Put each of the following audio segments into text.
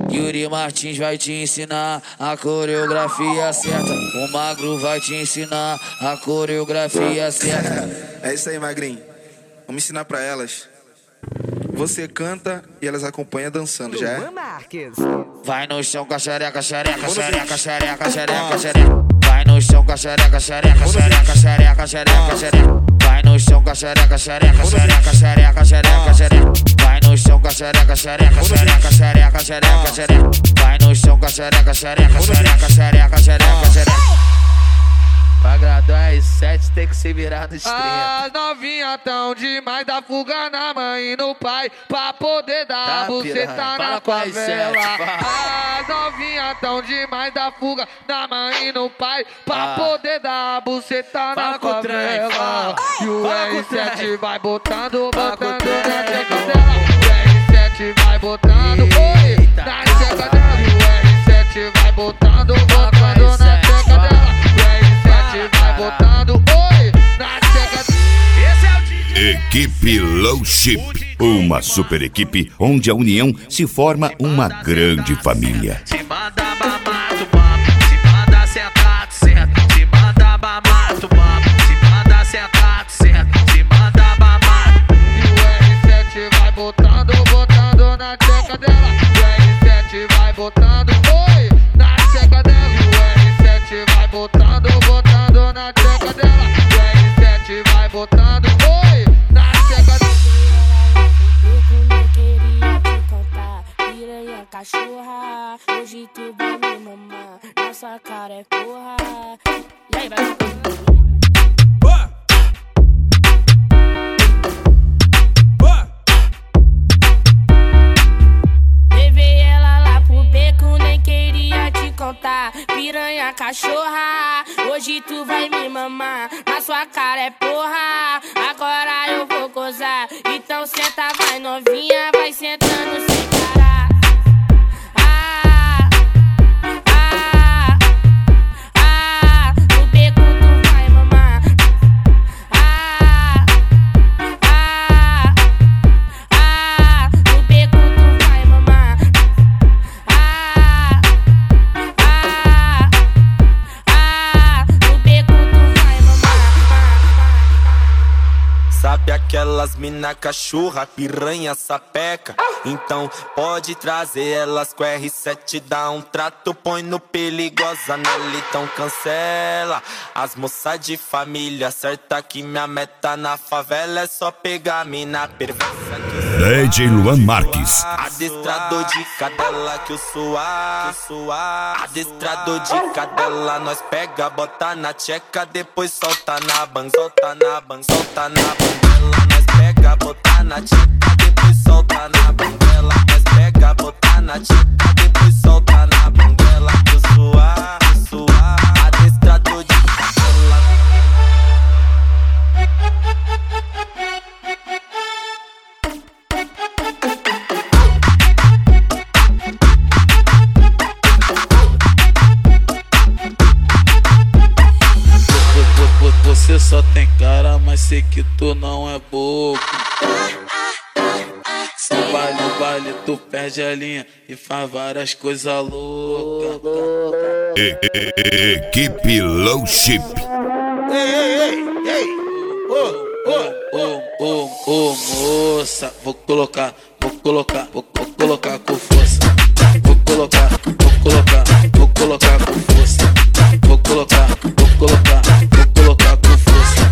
Yuri Martins vai te ensinar a coreografia certa. O Magro vai te ensinar a coreografia certa. É isso aí, Magrinho. Vamos ensinar pra elas. Você canta e elas acompanham dançando, já é? Vai no chão com a xereca, xereca, xereca, xereca, xereca, xereca. Vai no chão com a xereca, xereca, xereca, xereca, xereca, xereca. Vai no chão com a xereca, xereca, xereca, xereca, xereca, xereca. Vai no chão com a xereca, xereca, xereca, xereca, xereca, xereca. Vai no chão com a xereca, xereca, xereca, xereca, xereca, xereca. Pra agradar as 7 tem que se virar nos 30. As novinha tão demais, dá fuga na mãe e no pai, pra poder dar buceta na favela. As novinha tão demais, dá fuga na mãe e no pai, pra poder dar buceta na favela. E o R7 vai botando, botando na tcheca dela. O R7 vai botando, oi, na tcheca dela. E o R7 vai botando, botando na tcheca dela. Vai botando, oi, na tcheca. Esse é o DJ. Equipe Low Chip, uma super equipe onde a união se forma uma grande família. Se manda mamar, tu mama. Se manda sentar, tu senta. Se manda mamar, tu mama. Se manda sentar, tu senta. Se manda mamar. E o R7 vai botando, botando na tcheca dela. O R7 vai botando, oi, na tcheca dela. E o R7 vai botando, botando na tcheca dela. O R7 vai botando, oi, na tcheca dela. Queria te contar, piranha cachorra. Hoje tu vai me mamar, nossa cara é porra. E aí, vai. Levei ela lá pro beco, nem queria te contar, piranha cachorra. Hoje tu vai me mamar, na sua cara é porra. Agora eu vou gozar, então senta, vai novinha, vai sentando sem parar. No beco tu vai mamar. No beco tu vai mamar. No beco tu vai mamar. Sabe aquelas mina cachorra, piranha, sapeca? Então pode trazer elas com R7, dá um trato, põe no perigosa nela, então cancela. As moças de família, certa que minha meta na favela é só pegar mina perversa que DJ Luan Marques. adestrador de cadela que o suar. Adestrador de cadela, nós pega, bota na tcheca, depois solta na ban, solta na ban, solta na banguela. Nós pega, bota na tcheca, depois solta na banguela. Nós pega, bota na tcheca, depois solta na banguela. Que o suar, adestrador de cadela. Você só tem cara, mas sei que tu não é bobo. No baile tu perde a linha e faz várias coisas loucas. Equipe Low Chip. Ô moça, vou colocar com força. Vou colocar com força. Vou colocar com força.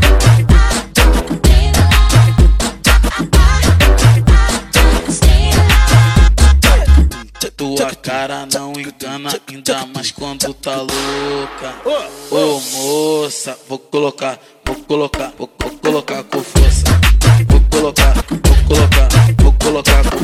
Tua cara não engana, ainda mais quando tá louca. Ô moça, vou colocar com força. Vou colocar com